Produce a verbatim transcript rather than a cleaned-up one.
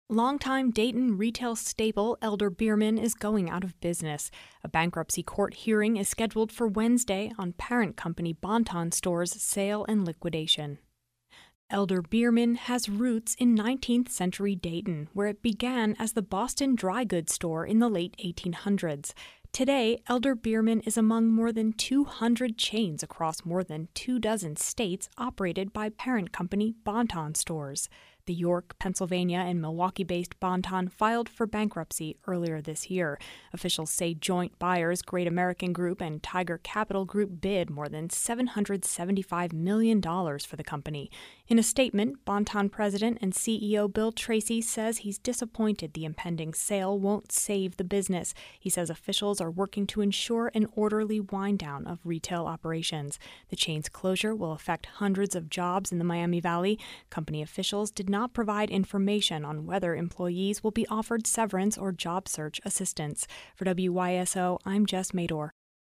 Longtime Dayton retail staple Elder Bierman is going out of business. A bankruptcy court hearing is scheduled for Wednesday on parent company Bon-Ton Stores' sale and liquidation. Elder Bierman has roots in nineteenth century Dayton, where it began as the Boston Dry Goods Store in the late eighteen hundreds. Today, Elder Bierman is among more than two hundred chains across more than two dozen states operated by parent company Bon-Ton Stores. The York, Pennsylvania, and Milwaukee-based Bon-Ton filed for bankruptcy earlier this year. Officials say joint buyers Great American Group and Tiger Capital Group bid more than seven hundred seventy-five million dollars for the company. In a statement, Bon-Ton president and C E O Bill Tracy says he's disappointed the impending sale won't save the business. He says officials are working to ensure an orderly wind-down of retail operations. The chain's closure will affect hundreds of jobs in the Miami Valley. Company officials did not provide information on whether employees will be offered severance or job search assistance. For W Y S O, I'm Jess Mador.